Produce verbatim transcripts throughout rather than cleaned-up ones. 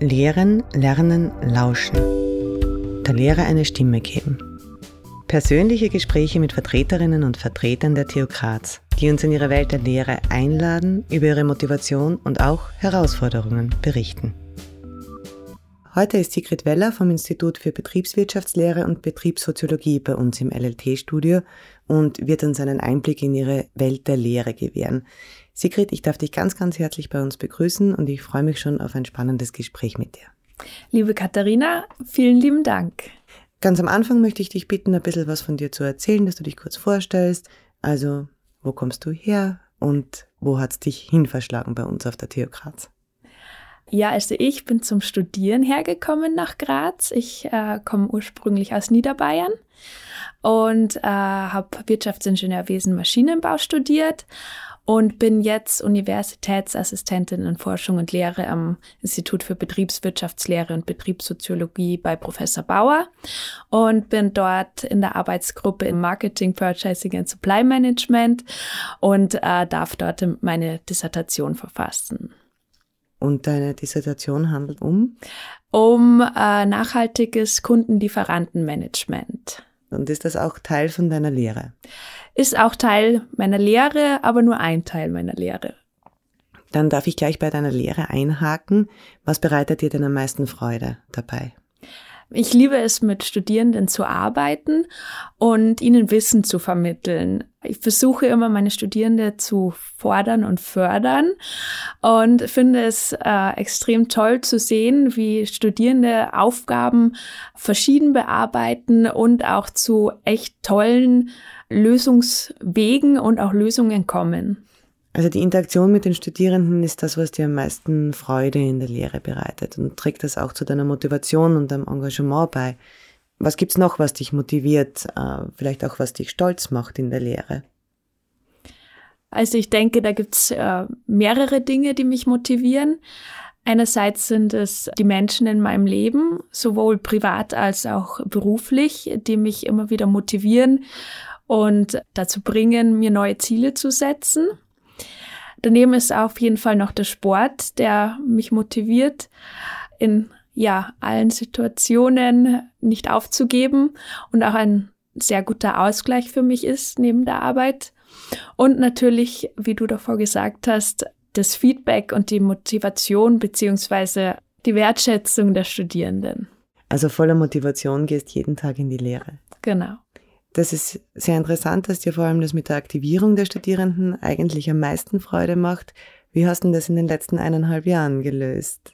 Lehren, Lernen, Lauschen. Der Lehre eine Stimme geben. Persönliche Gespräche mit Vertreterinnen und Vertretern der T U Graz, die uns in ihre Welt der Lehre einladen, über ihre Motivation und auch Herausforderungen berichten. Heute ist Sigrid Weller vom Institut für Betriebswirtschaftslehre und Betriebssoziologie bei uns im L L T-Studio und wird uns einen Einblick in ihre Welt der Lehre gewähren. Sigrid, ich darf dich ganz, ganz herzlich bei uns begrüßen und ich freue mich schon auf ein spannendes Gespräch mit dir. Liebe Katharina, vielen lieben Dank. Ganz am Anfang möchte ich dich bitten, ein bisschen was von dir zu erzählen, dass du dich kurz vorstellst. Also, wo kommst du her und wo hat es dich hinverschlagen bei uns auf der T U Graz? Ja, also ich bin zum Studieren hergekommen nach Graz. Ich äh, komme ursprünglich aus Niederbayern und äh, habe Wirtschaftsingenieurwesen Maschinenbau studiert und bin jetzt Universitätsassistentin in Forschung und Lehre am Institut für Betriebswirtschaftslehre und Betriebssoziologie bei Professor Bauer und bin dort in der Arbeitsgruppe im Marketing, Purchasing and Supply Management und äh, darf dort meine Dissertation verfassen. Und deine Dissertation handelt um? Um äh, nachhaltiges Kundenlieferantenmanagement. Und ist das auch Teil von deiner Lehre? Ist auch Teil meiner Lehre, aber nur ein Teil meiner Lehre. Dann darf ich gleich bei deiner Lehre einhaken. Was bereitet dir denn am meisten Freude dabei? Ich liebe es, mit Studierenden zu arbeiten und ihnen Wissen zu vermitteln. Ich versuche immer, meine Studierenden zu fordern und fördern und finde es äh, extrem toll zu sehen, wie Studierende Aufgaben verschieden bearbeiten und auch zu echt tollen Lösungswegen und auch Lösungen kommen. Also die Interaktion mit den Studierenden ist das, was dir am meisten Freude in der Lehre bereitet und trägt das auch zu deiner Motivation und deinem Engagement bei. Was gibt's noch, was dich motiviert, vielleicht auch was dich stolz macht in der Lehre? Also ich denke, da gibt's äh, mehrere Dinge, die mich motivieren. Einerseits sind es die Menschen in meinem Leben, sowohl privat als auch beruflich, die mich immer wieder motivieren und dazu bringen, mir neue Ziele zu setzen. Daneben ist auf jeden Fall noch der Sport, der mich motiviert, in ja allen Situationen nicht aufzugeben und auch ein sehr guter Ausgleich für mich ist neben der Arbeit. Und natürlich, wie du davor gesagt hast, das Feedback und die Motivation beziehungsweise die Wertschätzung der Studierenden. Also voller Motivation gehst jeden Tag in die Lehre. Genau. Das ist sehr interessant, dass dir vor allem das mit der Aktivierung der Studierenden eigentlich am meisten Freude macht. Wie hast du das in den letzten eineinhalb Jahren gelöst?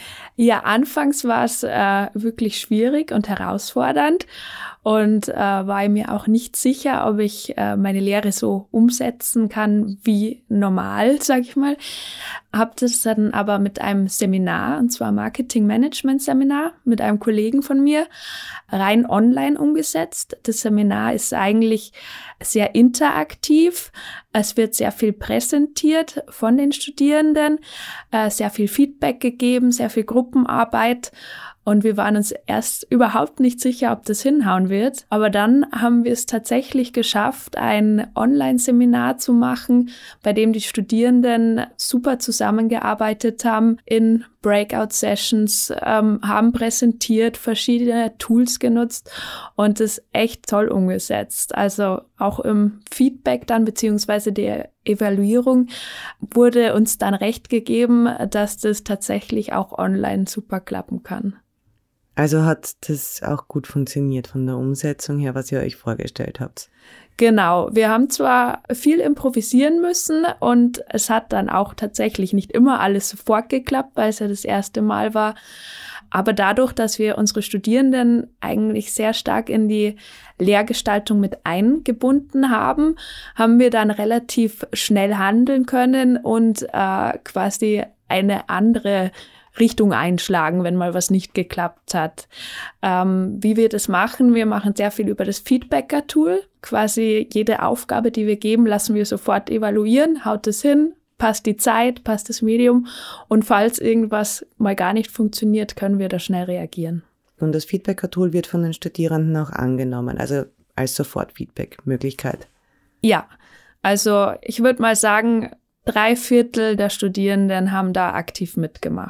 Ja, anfangs war es äh, wirklich schwierig und herausfordernd und äh, war mir auch nicht sicher, ob ich äh, meine Lehre so umsetzen kann wie normal, sag ich mal. Habe das dann aber mit einem Seminar, und zwar Marketing-Management-Seminar, mit einem Kollegen von mir, rein online umgesetzt. Das Seminar ist eigentlich sehr interaktiv. Es wird sehr viel präsentiert von den Studierenden, äh, sehr viel Feedback gegeben, sehr viel Gruppenarbeit. Und wir waren uns erst überhaupt nicht sicher, ob das hinhauen wird. Aber dann haben wir es tatsächlich geschafft, ein Online-Seminar zu machen, bei dem die Studierenden super zusammengearbeitet haben in Breakout-Sessions, ähm, haben präsentiert, verschiedene Tools genutzt und es echt toll umgesetzt. Also auch im Feedback dann beziehungsweise der Evaluierung wurde uns dann recht gegeben, dass das tatsächlich auch online super klappen kann. Also hat das auch gut funktioniert von der Umsetzung her, was ihr euch vorgestellt habt? Genau, wir haben zwar viel improvisieren müssen und es hat dann auch tatsächlich nicht immer alles sofort geklappt, weil es ja das erste Mal war. Aber dadurch, dass wir unsere Studierenden eigentlich sehr stark in die Lehrgestaltung mit eingebunden haben, haben wir dann relativ schnell handeln können und äh, quasi eine andere Richtung einschlagen, wenn mal was nicht geklappt hat. Ähm, wie wir das machen, wir machen sehr viel über das Feedbacker-Tool. Quasi jede Aufgabe, die wir geben, lassen wir sofort evaluieren, haut es hin, passt die Zeit, passt das Medium und falls irgendwas mal gar nicht funktioniert, können wir da schnell reagieren. Und das Feedbacker-Tool wird von den Studierenden auch angenommen, also als Sofort-Feedback-Möglichkeit? Ja, also ich würde mal sagen, drei Viertel der Studierenden haben da aktiv mitgemacht.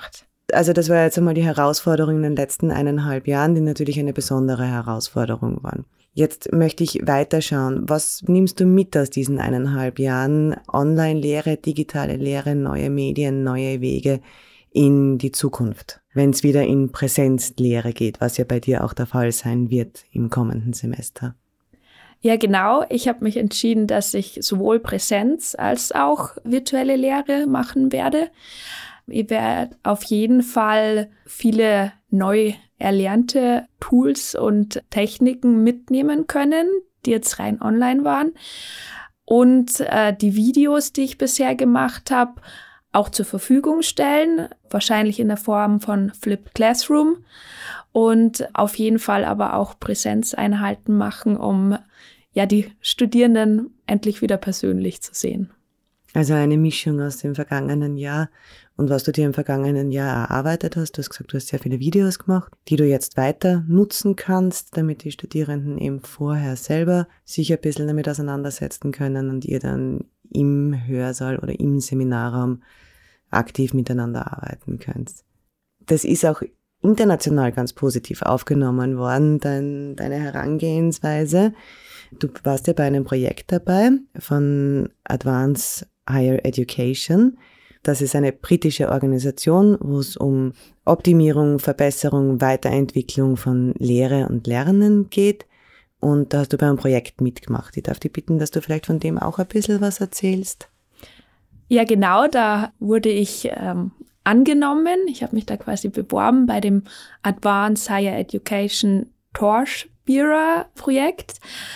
Also das war jetzt einmal die Herausforderung in den letzten eineinhalb Jahren, die natürlich eine besondere Herausforderung waren. Jetzt möchte ich weiterschauen. Was nimmst du mit aus diesen eineinhalb Jahren Online-Lehre, digitale Lehre, neue Medien, neue Wege in die Zukunft, wenn es wieder in Präsenzlehre geht, was ja bei dir auch der Fall sein wird im kommenden Semester? Ja, genau. Ich habe mich entschieden, dass ich sowohl Präsenz als auch virtuelle Lehre machen werde. Ich werde auf jeden Fall viele neu erlernte Tools und Techniken mitnehmen können, die jetzt rein online waren. Und äh, die Videos, die ich bisher gemacht habe, auch zur Verfügung stellen, wahrscheinlich in der Form von Flipped Classroom. Und auf jeden Fall aber auch Präsenzeinheiten machen, um ja die Studierenden endlich wieder persönlich zu sehen. Also eine Mischung aus dem vergangenen Jahr und was du dir im vergangenen Jahr erarbeitet hast. Du hast gesagt, du hast sehr viele Videos gemacht, die du jetzt weiter nutzen kannst, damit die Studierenden eben vorher selber sich ein bisschen damit auseinandersetzen können und ihr dann im Hörsaal oder im Seminarraum aktiv miteinander arbeiten könnt. Das ist auch international ganz positiv aufgenommen worden, dein, deine Herangehensweise. Du warst ja bei einem Projekt dabei von Advanced Higher Education. Das ist eine britische Organisation, wo es um Optimierung, Verbesserung, Weiterentwicklung von Lehre und Lernen geht. Und da hast du bei einem Projekt mitgemacht. Ich darf dich bitten, dass du vielleicht von dem auch ein bisschen was erzählst. Ja, genau, da wurde ich ähm, angenommen. Ich habe mich da quasi beworben bei dem Advanced Higher Education Torch-Bureau-Projekt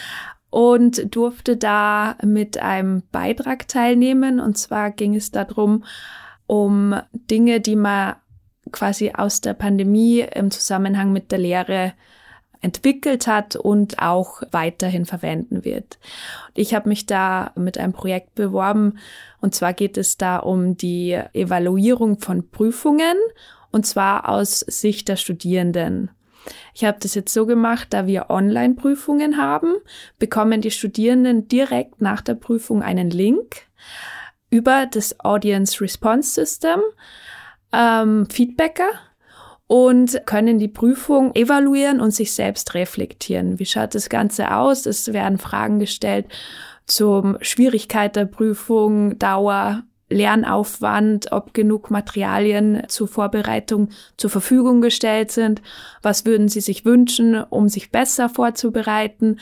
und durfte da mit einem Beitrag teilnehmen. Und zwar ging es darum, um Dinge, die man quasi aus der Pandemie im Zusammenhang mit der Lehre entwickelt hat und auch weiterhin verwenden wird. Ich habe mich da mit einem Projekt beworben, und zwar geht es da um die Evaluierung von Prüfungen, und zwar aus Sicht der Studierenden. Ich habe das jetzt so gemacht, da wir Online-Prüfungen haben, bekommen die Studierenden direkt nach der Prüfung einen Link über das Audience Response System, ähm, Feedbacker, und können die Prüfung evaluieren und sich selbst reflektieren. Wie schaut das Ganze aus? Es werden Fragen gestellt zur Schwierigkeit der Prüfung, Dauer, Lernaufwand, ob genug Materialien zur Vorbereitung zur Verfügung gestellt sind. Was würden Sie sich wünschen, um sich besser vorzubereiten?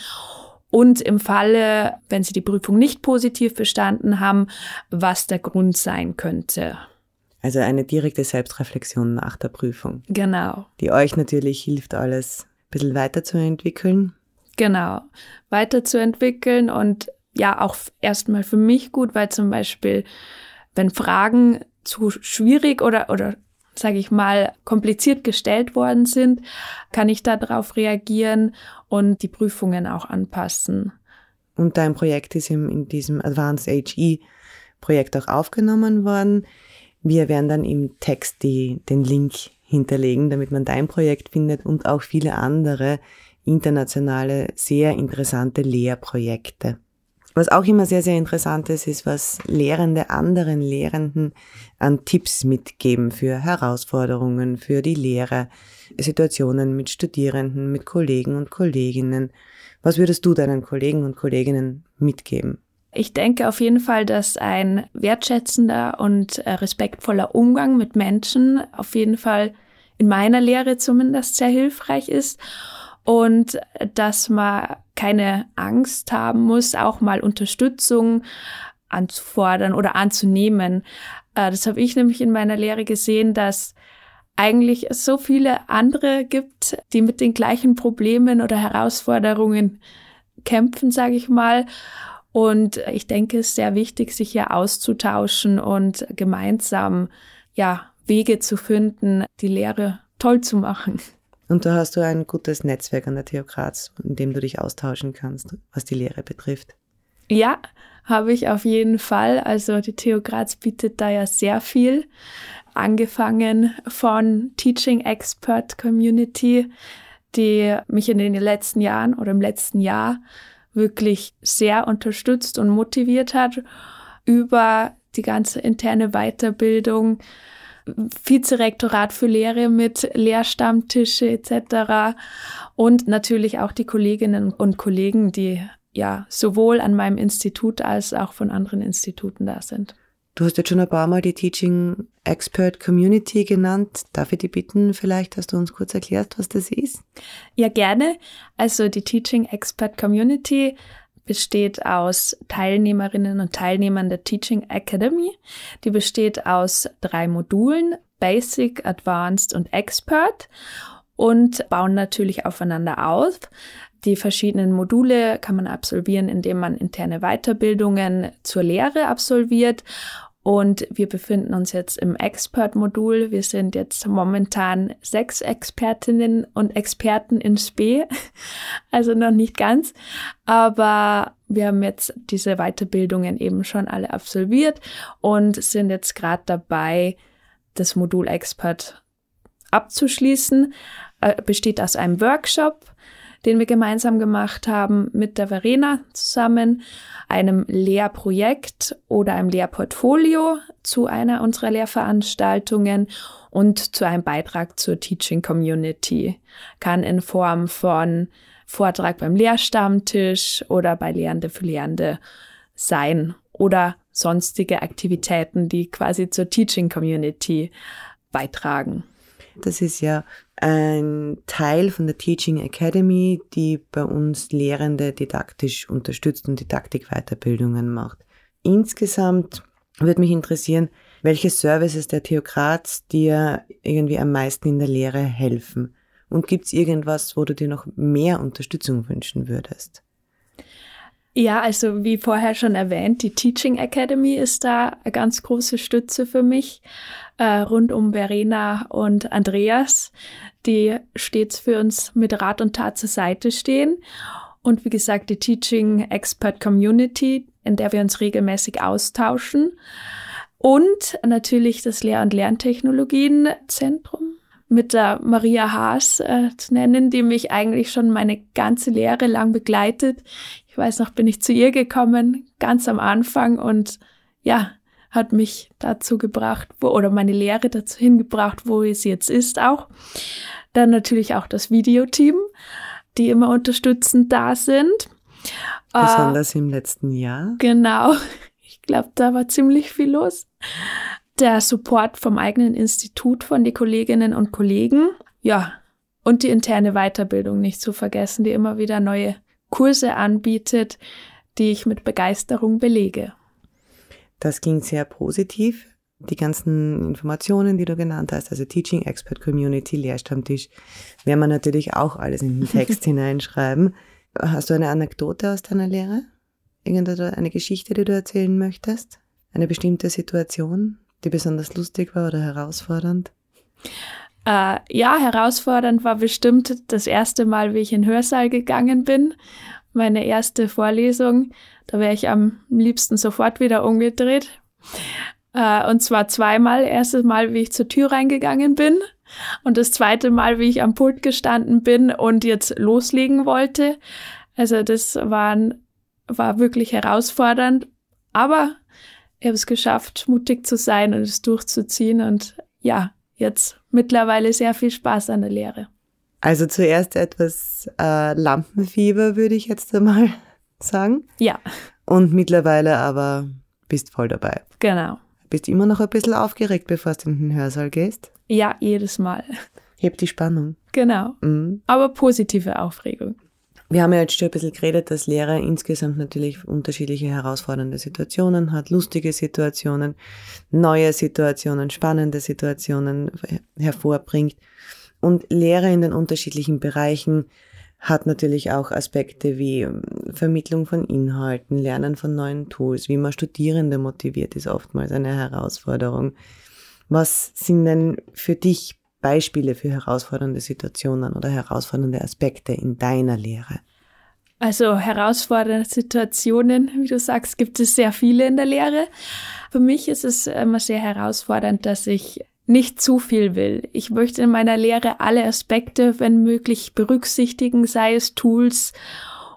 Und im Falle, wenn Sie die Prüfung nicht positiv bestanden haben, was der Grund sein könnte. Also eine direkte Selbstreflexion nach der Prüfung. Genau. Die euch natürlich hilft, alles ein bisschen weiterzuentwickeln. Genau, weiterzuentwickeln und ja auch erstmal für mich gut, weil zum Beispiel, wenn Fragen zu schwierig oder, oder sage ich mal, kompliziert gestellt worden sind, kann ich darauf reagieren und die Prüfungen auch anpassen. Und dein Projekt ist in diesem Advanced H E-Projekt auch aufgenommen worden. Wir werden dann im Text die, den Link hinterlegen, damit man dein Projekt findet und auch viele andere internationale, sehr interessante Lehrprojekte. Was auch immer sehr, sehr interessant ist, ist, was Lehrende anderen Lehrenden an Tipps mitgeben für Herausforderungen, für die Lehre, Situationen mit Studierenden, mit Kollegen und Kolleginnen. Was würdest du deinen Kollegen und Kolleginnen mitgeben? Ich denke auf jeden Fall, dass ein wertschätzender und respektvoller Umgang mit Menschen auf jeden Fall in meiner Lehre zumindest sehr hilfreich ist und dass man keine Angst haben muss, auch mal Unterstützung anzufordern oder anzunehmen. Das habe ich nämlich in meiner Lehre gesehen, dass eigentlich es so viele andere gibt, die mit den gleichen Problemen oder Herausforderungen kämpfen, sage ich mal. Und ich denke, es ist sehr wichtig, sich hier auszutauschen und gemeinsam ja Wege zu finden, die Lehre toll zu machen. Und da hast du ein gutes Netzwerk an der T H Graz, in dem du dich austauschen kannst, was die Lehre betrifft. Ja, habe ich auf jeden Fall. Also die T H Graz bietet da ja sehr viel, angefangen von Teaching Expert Community, die mich in den letzten Jahren oder im letzten Jahr wirklich sehr unterstützt und motiviert hat, über die ganze interne Weiterbildung, Vizerektorat für Lehre mit Lehrstammtische et cetera. Und natürlich auch die Kolleginnen und Kollegen, die ja sowohl an meinem Institut als auch von anderen Instituten da sind. Du hast jetzt schon ein paar Mal die Teaching Expert Community genannt. Darf ich dich bitten, vielleicht, dass du uns kurz erklärst, was das ist? Ja, gerne. Also die Teaching Expert Community besteht aus Teilnehmerinnen und Teilnehmern der Teaching Academy. Die besteht aus drei Modulen, Basic, Advanced und Expert, und bauen natürlich aufeinander auf. Die verschiedenen Module kann man absolvieren, indem man interne Weiterbildungen zur Lehre absolviert. Und wir befinden uns jetzt im Expert-Modul. Wir sind jetzt momentan sechs Expertinnen und Experten in Spe, also noch nicht ganz. Aber wir haben jetzt diese Weiterbildungen eben schon alle absolviert und sind jetzt gerade dabei, das Modul Expert abzuschließen. Äh, besteht aus einem Workshop, den wir gemeinsam gemacht haben mit der Verena zusammen, einem Lehrprojekt oder einem Lehrportfolio zu einer unserer Lehrveranstaltungen und zu einem Beitrag zur Teaching Community. Kann in Form von Vortrag beim Lehrstammtisch oder bei Lehrende für Lehrende sein oder sonstige Aktivitäten, die quasi zur Teaching Community beitragen. Das ist ja ein Teil von der Teaching Academy, die bei uns Lehrende didaktisch unterstützt und Didaktik-Weiterbildungen macht. Insgesamt würde mich interessieren, welche Services der T U Graz dir irgendwie am meisten in der Lehre helfen? Und gibt es irgendwas, wo du dir noch mehr Unterstützung wünschen würdest? Ja, also wie vorher schon erwähnt, die Teaching Academy ist da eine ganz große Stütze für mich, äh, rund um Verena und Andreas, die stets für uns mit Rat und Tat zur Seite stehen. Und wie gesagt, die Teaching Expert Community, in der wir uns regelmäßig austauschen. Und natürlich das Lehr- und Lerntechnologienzentrum mit der Maria Haas äh, zu nennen, die mich eigentlich schon meine ganze Lehre lang begleitet. Ich weiß noch, bin ich zu ihr gekommen, ganz am Anfang, und ja, hat mich dazu gebracht, wo, oder meine Lehre dazu hingebracht, wo sie jetzt ist auch. Dann natürlich auch das Videoteam, die immer unterstützend da sind. Besonders äh, im letzten Jahr. Genau, ich glaube, da war ziemlich viel los. Der Support vom eigenen Institut von den Kolleginnen und Kollegen, ja, und die interne Weiterbildung nicht zu vergessen, die immer wieder neue Kurse anbietet, die ich mit Begeisterung belege. Das klingt sehr positiv. Die ganzen Informationen, die du genannt hast, also Teaching Expert Community, Lehrstammtisch, werden wir natürlich auch alles in den Text hineinschreiben. Hast du eine Anekdote aus deiner Lehre? Irgendeine Geschichte, die du erzählen möchtest? Eine bestimmte Situation, die besonders lustig war oder herausfordernd? Äh, ja, herausfordernd war bestimmt das erste Mal, wie ich in den Hörsaal gegangen bin. Meine erste Vorlesung, da wäre ich am liebsten sofort wieder umgedreht. Äh, und zwar zweimal. Erstes Mal, wie ich zur Tür reingegangen bin, und das zweite Mal, wie ich am Pult gestanden bin und jetzt loslegen wollte. Also das waren, war wirklich herausfordernd, aber ich habe es geschafft, mutig zu sein und es durchzuziehen, und ja, jetzt mittlerweile sehr viel Spaß an der Lehre. Also zuerst etwas äh, Lampenfieber, würde ich jetzt einmal sagen. Ja. Und mittlerweile aber bist voll dabei. Genau. Bist du immer noch ein bisschen aufgeregt, bevor du in den Hörsaal gehst? Ja, jedes Mal. Hebt die Spannung. Genau. Mhm. Aber positive Aufregung. Wir haben ja jetzt schon ein bisschen geredet, dass Lehrer insgesamt natürlich unterschiedliche herausfordernde Situationen hat, lustige Situationen, neue Situationen, spannende Situationen hervorbringt. Und Lehre in den unterschiedlichen Bereichen hat natürlich auch Aspekte wie Vermittlung von Inhalten, Lernen von neuen Tools, wie man Studierende motiviert, ist oftmals eine Herausforderung. Was sind denn für dich Beispiele für herausfordernde Situationen oder herausfordernde Aspekte in deiner Lehre? Also herausfordernde Situationen, wie du sagst, gibt es sehr viele in der Lehre. Für mich ist es immer sehr herausfordernd, dass ich nicht zu viel will. Ich möchte in meiner Lehre alle Aspekte, wenn möglich, berücksichtigen, sei es Tools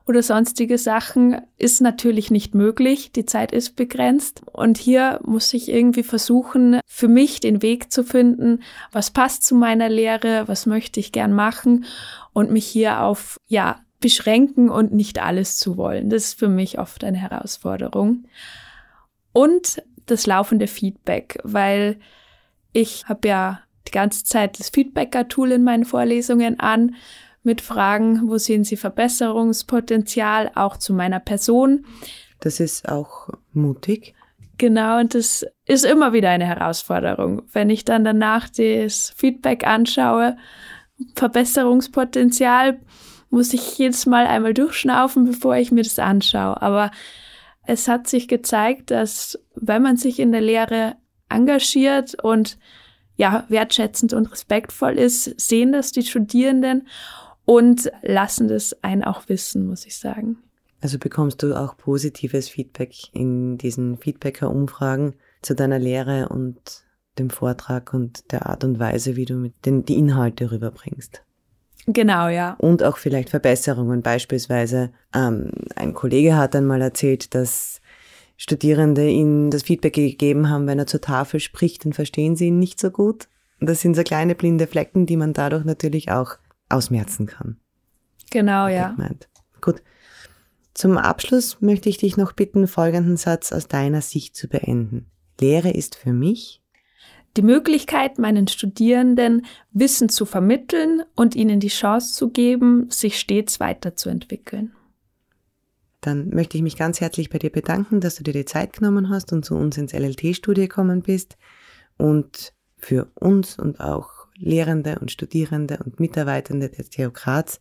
oder sonstige Sachen ist natürlich nicht möglich. Die Zeit ist begrenzt. Und hier muss ich irgendwie versuchen, für mich den Weg zu finden, was passt zu meiner Lehre, was möchte ich gern machen und mich hier auf, ja, beschränken und nicht alles zu wollen. Das ist für mich oft eine Herausforderung. Und das laufende Feedback, weil ich habe ja die ganze Zeit das Feedbacker-Tool in meinen Vorlesungen an, mit Fragen, wo sehen Sie Verbesserungspotenzial, auch zu meiner Person. Das ist auch mutig. Genau, und das ist immer wieder eine Herausforderung. Wenn ich dann danach das Feedback anschaue, Verbesserungspotenzial, muss ich jedes Mal einmal durchschnaufen, bevor ich mir das anschaue. Aber es hat sich gezeigt, dass wenn man sich in der Lehre engagiert und ja, wertschätzend und respektvoll ist, sehen das die Studierenden und lassen das einen auch wissen, muss ich sagen. Also bekommst du auch positives Feedback in diesen Feedbacker-Umfragen zu deiner Lehre und dem Vortrag und der Art und Weise, wie du mit den, die Inhalte rüberbringst? Genau, ja. Und auch vielleicht Verbesserungen. Beispielsweise ähm, ein Kollege hat einmal erzählt, dass Studierende ihm das Feedback gegeben haben, wenn er zur Tafel spricht, dann verstehen sie ihn nicht so gut. Und das sind so kleine blinde Flecken, die man dadurch natürlich auch ausmerzen kann. Genau, ja. Gemeint. Gut. Zum Abschluss möchte ich dich noch bitten, folgenden Satz aus deiner Sicht zu beenden. Lehre ist für mich die Möglichkeit, meinen Studierenden Wissen zu vermitteln und ihnen die Chance zu geben, sich stets weiterzuentwickeln. Dann möchte ich mich ganz herzlich bei dir bedanken, dass du dir die Zeit genommen hast und zu uns ins L L T-Studio gekommen bist und für uns und auch Lehrende und Studierende und Mitarbeitende der T U Graz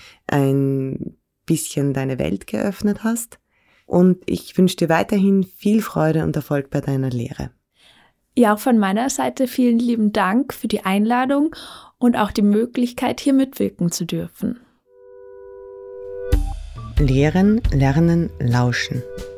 ein bisschen deine Welt geöffnet hast. Und ich wünsche dir weiterhin viel Freude und Erfolg bei deiner Lehre. Ja, auch von meiner Seite vielen lieben Dank für die Einladung und auch die Möglichkeit, hier mitwirken zu dürfen. Lehren, Lernen, Lauschen.